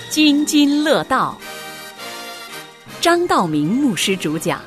津津乐道，张道明牧师主讲。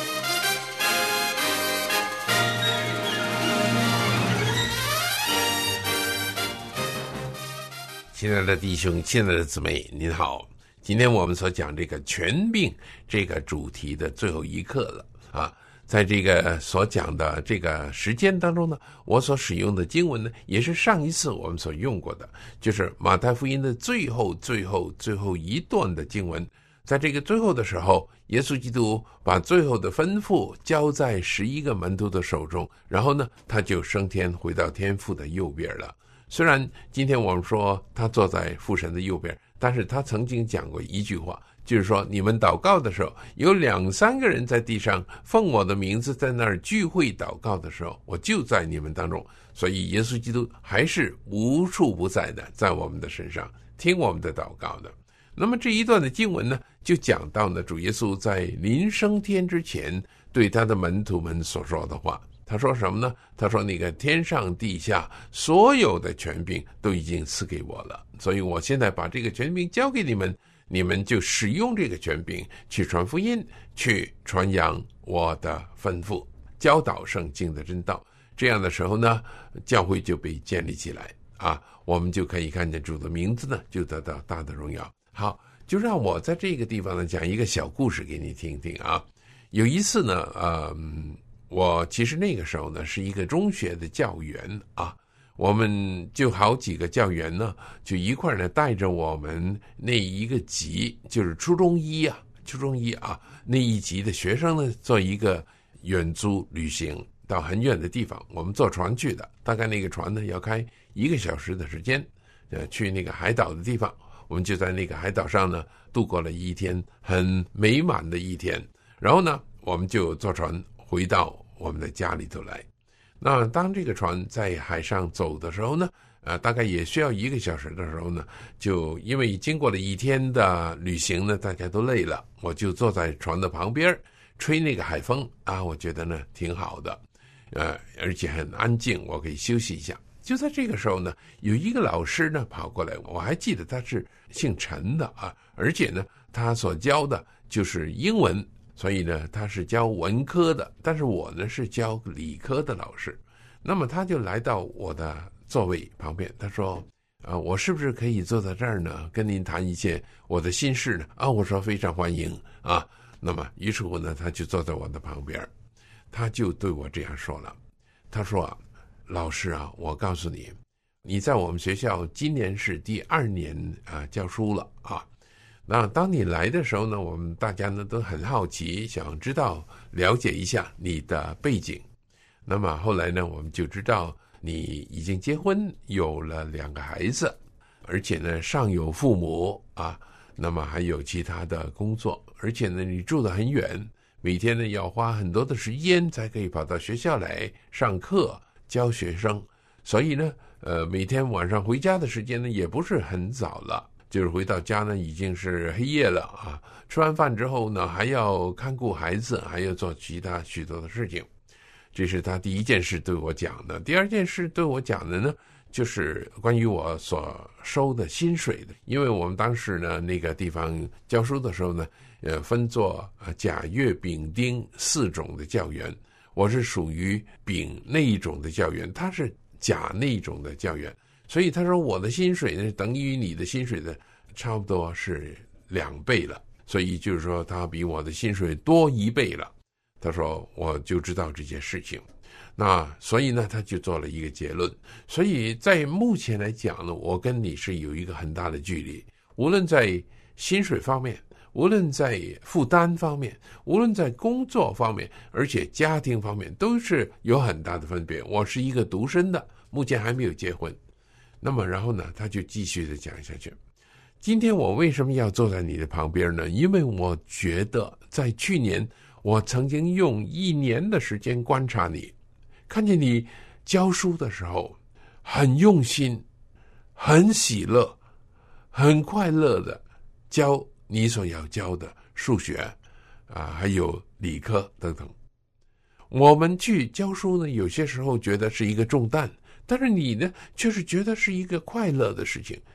亲爱的弟兄，亲爱的姊妹，您好。今天我们所讲这个权柄这个主题的最后一课了啊。在这个所讲的这个时间当中呢，我所使用的经文呢，也是上一次我们所用过的，就是马太福音的最后一段的经文。在这个最后的时候，耶稣基督把最后的吩咐交在11个门徒的手中，然后呢，他就升天回到天父的右边了。虽然今天我们说他坐在父神的右边，但是他曾经讲过一句话，就是说你们祷告的时候，有2-3个人在地上奉我的名字在那儿聚会祷告的时候，我就在你们当中。所以耶稣基督还是无处不在的，在我们的身上听我们的祷告的。那么这一段的经文呢，就讲到呢，主耶稣在临升天之前对他的门徒们所说的话。他说什么呢？他说那个天上地下所有的权柄都已经赐给我了，所以我现在把这个权柄交给你们，你们就使用这个权柄去传福音，去传扬我的吩咐，教导圣经的真道。这样的时候呢，教会就被建立起来啊，我们就可以看见主的名字呢就得到大的荣耀。好，就让我在这个地方呢讲一个小故事给你听听啊。有一次呢我其实那个时候呢是一个中学的教员啊，我们就好几个教员呢就一块呢带着我们那一个级，就是初中一啊那一级的学生呢做一个远租旅行到很远的地方，我们坐船去的，大概那个船呢要开1个小时的时间去那个海岛的地方。我们就在那个海岛上呢度过了一天很美满的一天，然后呢我们就坐船回到我们的家里头来。那当这个船在海上走的时候呢大概也需要1个小时的时候呢，就因为经过了一天的旅行呢，大家都累了，我就坐在船的旁边吹那个海风啊，我觉得呢挺好的而且很安静，我可以休息一下。就在这个时候呢，有一个老师呢跑过来，我还记得他是姓陈的啊，而且呢他所教的就是英文，所以呢他是教文科的，但是我呢是教理科的老师。那么他就来到我的座位旁边，他说我是不是可以坐在这儿呢跟您谈一些我的心事呢？啊，我说非常欢迎啊。那么于是乎呢，他就坐在我的旁边，他就对我这样说了，他说老师啊，我告诉你，你在我们学校今年是第2年教书了啊。那当你来的时候呢，我们大家呢都很好奇，想知道了解一下你的背景。那么后来呢，我们就知道你已经结婚，有了2个孩子，而且呢上有父母啊，那么还有其他的工作，而且呢你住得很远，每天呢要花很多的时间才可以跑到学校来上课教学生，所以呢每天晚上回家的时间呢也不是很早了，就是回到家呢已经是黑夜了啊。吃完饭之后呢还要看顾孩子，还要做其他许多的事情。这是他第一件事对我讲的。第二件事对我讲的呢，就是关于我所收的薪水的。因为我们当时呢那个地方教书的时候呢分作甲乙丙丁4种的教员，我是属于丙那一种的教员，他是甲那一种的教员，所以他说我的薪水呢等于你的薪水的差不多是2倍了，所以就是说他比我的薪水多1倍了。他说我就知道这件事情，那所以呢他就做了一个结论。所以在目前来讲呢，我跟你是有一个很大的距离，无论在薪水方面，无论在负担方面，无论在工作方面，而且家庭方面都是有很大的分别。我是一个独身的，目前还没有结婚。那么然后呢他就继续的讲下去，今天我为什么要坐在你的旁边呢？因为我觉得在去年我曾经用1年的时间观察你，看见你教书的时候很用心，很喜乐，很快乐的教你所要教的数学还有理科等等。我们去教书呢，有些时候觉得是一个重担，但是你呢却是觉得是一个快乐的事情。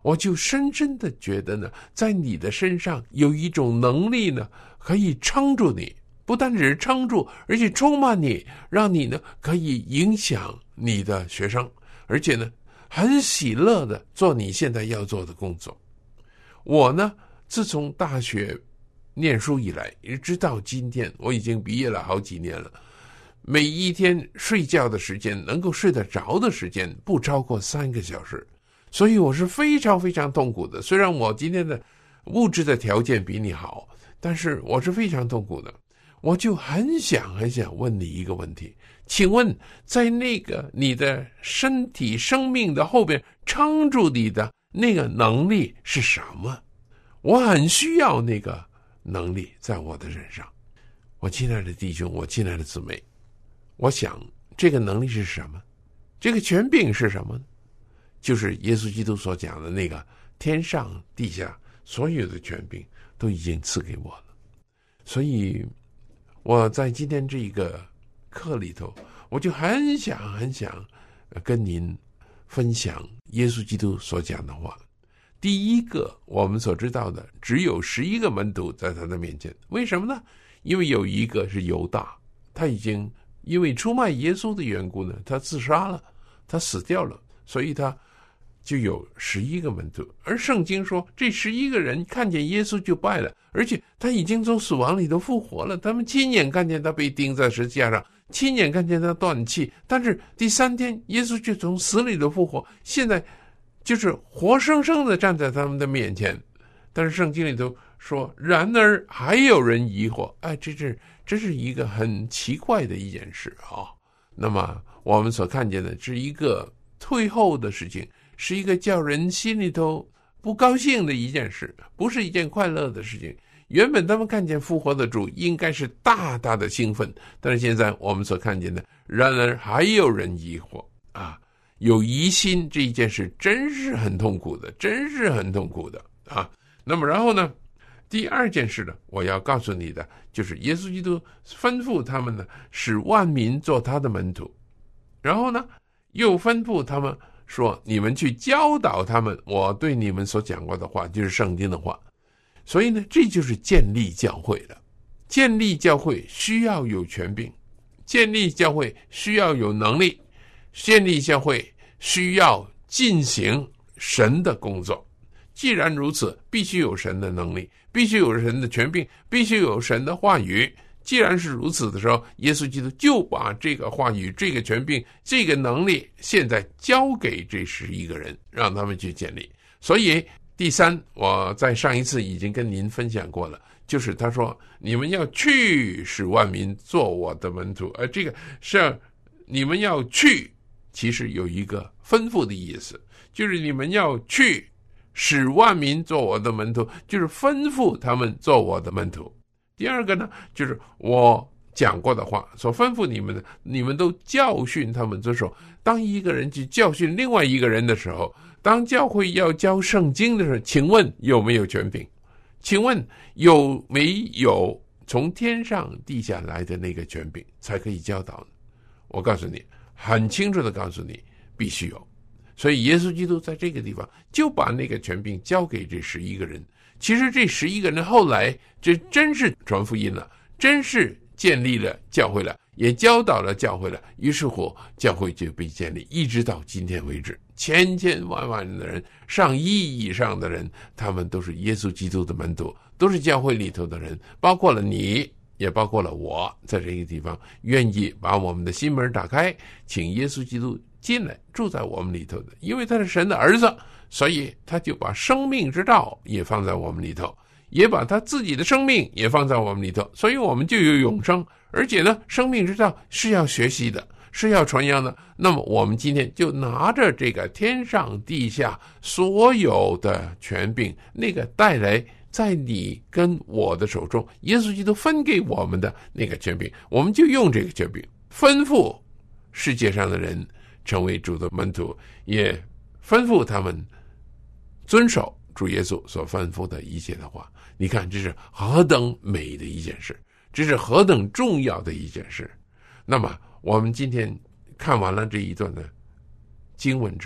我就深深的觉得呢，在你的身上有一种能力呢，可以撑住你，不单只是撑住，而且充满你，让你呢可以影响你的学生，而且呢很喜乐的做你现在要做的工作。我呢自从大学念书以来，一直到今天，我已经毕业了好几年了，每一天睡觉的时间，能够睡得着的时间不超过3个小时，所以我是非常非常痛苦的。虽然我今天的物质的条件比你好，但是我是非常痛苦的。我就很想问你一个问题，请问在那个你的身体生命的后边撑住你的那个能力是什么？我很需要那个能力在我的身上。我亲爱的弟兄，我亲爱的姊妹，我想这个能力是什么？这个权柄是什么呢？就是耶稣基督所讲的那个天上地下所有的权柄都已经赐给我了。所以我在今天这个课里头，我就很想跟您分享耶稣基督所讲的话。第一个，我们所知道的，只有11个门徒在他的面前。为什么呢？因为有一个是犹大，他已经因为出卖耶稣的缘故呢，他自杀了，他死掉了，所以他就有11个门徒。而圣经说，这11个人看见耶稣就拜了，而且他已经从死亡里头复活了，他们亲眼看见他被钉在十字架上，亲眼看见他断气，但是第3天耶稣却从死里头复活，现在就是活生生的站在他们的面前。但是圣经里头说，然而还有人疑惑。这是一个很奇怪的一件事啊。那么我们所看见的是一个退后的事情，是一个叫人心里头不高兴的一件事，不是一件快乐的事情。原本他们看见复活的主应该是大大的兴奋，但是现在我们所看见的，然而还有人疑惑啊。有疑心这一件事真是很痛苦的，真是很痛苦的啊。那么然后呢，第二件事呢，我要告诉你的就是耶稣基督吩咐他们呢，使万民做他的门徒，然后呢又吩咐他们说，你们去教导他们我对你们所讲过的话，就是圣经的话。所以呢，这就是建立教会了。建立教会需要有权柄，建立教会需要有能力，建立教会需要进行神的工作。既然如此，必须有神的能力，必须有神的权柄，必须有神的话语。既然是如此的时候，耶稣基督就把这个话语、这个权柄、这个能力现在交给这11个人，让他们去建立。所以第3，我在上一次已经跟您分享过了，就是他说，你们要去使万民做我的门徒。这个是你们要去，其实有一个吩咐的意思，就是你们要去使万民做我的门徒，就是吩咐他们做我的门徒。第二个呢，就是我讲过的话所吩咐你们的，你们都教训他们遵守。当一个人去教训另外一个人的时候，当教会要教圣经的时候，请问有没有权柄？请问有没有从天上地下来的那个权柄才可以教导呢？我告诉你，很清楚的告诉你，必须有。所以耶稣基督在这个地方就把那个权柄交给这11个人。其实这11个人后来这真是传福音了，真是建立了教会了，也教导了教会了，于是乎教会就被建立，一直到今天为止，千千万万的人，上亿以上的人，他们都是耶稣基督的门徒，都是教会里头的人，包括了你，也包括了我，在这个地方愿意把我们的心门打开，请耶稣基督进来住在我们里头的。因为他是神的儿子，所以他就把生命之道也放在我们里头，也把他自己的生命也放在我们里头，所以我们就有永生。而且呢，生命之道是要学习的，是要传扬的。那么我们今天就拿着这个天上地下所有的权柄，那个带来在你跟我的手中，耶稣基督分给我们的那个权柄，我们就用这个权柄吩咐世界上的人成为主的门徒，也吩咐他们遵守主耶稣所吩咐的一切的话。你看，这是何等美的一件事，这是何等重要的一件事。那么我们今天看完了这一段的经文之后，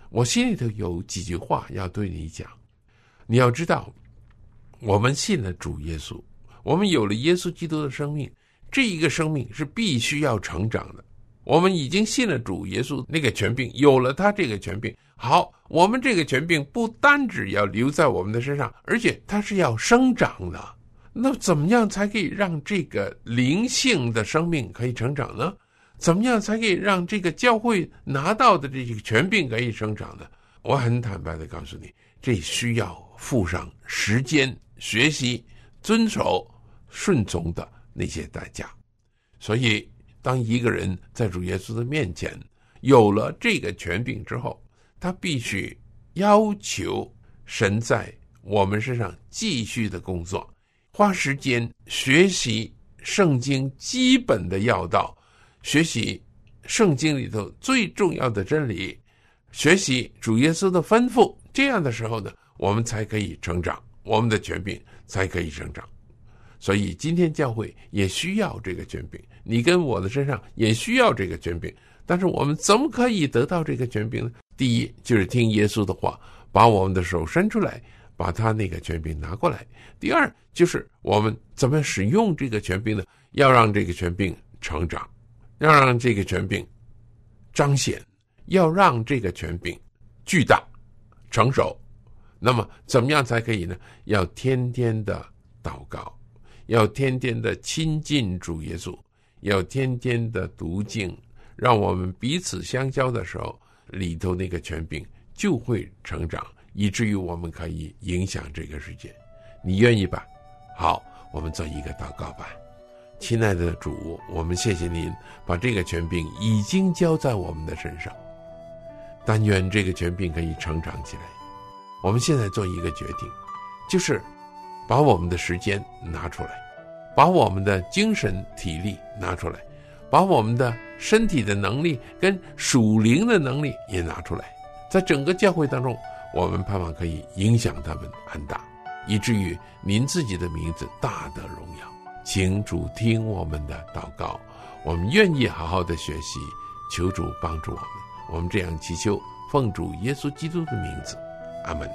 我心里头有几句话要对你讲。你要知道，我们信了主耶稣，我们有了耶稣基督的生命，这一个生命是必须要成长的。我们已经信了主耶稣那个权柄，有了他这个权柄，好，我们这个权柄不单只要留在我们的身上，而且它是要生长的。那怎么样才可以让这个灵性的生命可以成长呢？怎么样才可以让这个教会拿到的这个权柄可以生长呢？我很坦白的告诉你，这需要付上时间、学习、遵守、顺从的那些代价。所以当一个人在主耶稣的面前有了这个权柄之后，他必须要求神在我们身上继续的工作，花时间学习圣经基本的要道，学习圣经里头最重要的真理，学习主耶稣的吩咐。这样的时候呢，我们才可以成长，我们的权柄才可以成长。所以今天教会也需要这个权柄，你跟我的身上也需要这个权柄。但是我们怎么可以得到这个权柄呢？第一，就是听耶稣的话，把我们的手伸出来，把他那个权柄拿过来。第二，就是我们怎么使用这个权柄呢？要让这个权柄成长，要让这个权柄彰显，要让这个权柄巨大成熟。那么怎么样才可以呢？要天天的祷告，要天天的亲近主耶稣，要天天的读经，让我们彼此相交的时候，里头那个权柄就会成长，以至于我们可以影响这个世界。你愿意吧？好，我们做一个祷告吧。亲爱的主，我们谢谢您把这个权柄已经交在我们的身上，但愿这个权柄可以成长起来。我们现在做一个决定，就是把我们的时间拿出来，把我们的精神体力拿出来，把我们的身体的能力跟属灵的能力也拿出来，在整个教会当中，我们盼望可以影响他们很大，以至于您自己的名字大得荣耀。请主听我们的祷告，我们愿意好好的学习，求主帮助我们。我们这样祈求，奉主耶稣基督的名字，阿们。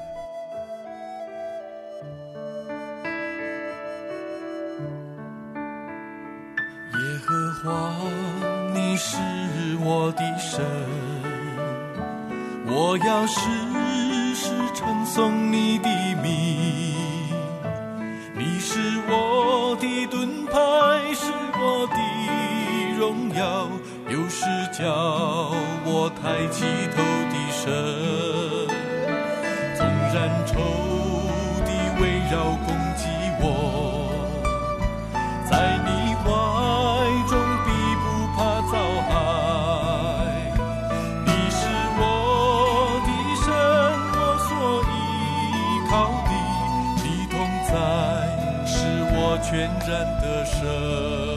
耶和华，你是我的神，我要时时称颂你的名。你是我的盾牌，是我的荣耀，又是叫我抬起头的神。纵然仇敌围绕攻击我，在你怀中必不怕遭害。你是我的神，我所依靠的，你同在是我全然的神。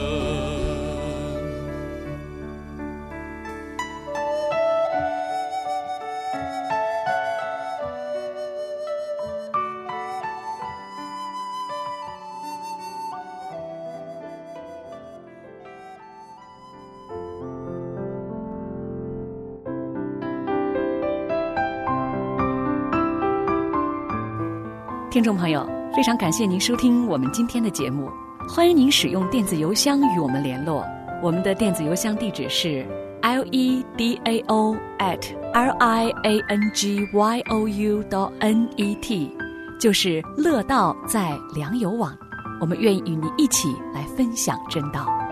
听众朋友，非常感谢您收听我们今天的节目，欢迎您使用电子邮箱与我们联络。我们的电子邮箱地址是 ledao@liangyou.net， 就是乐道在良友网。我们愿意与您一起来分享真道。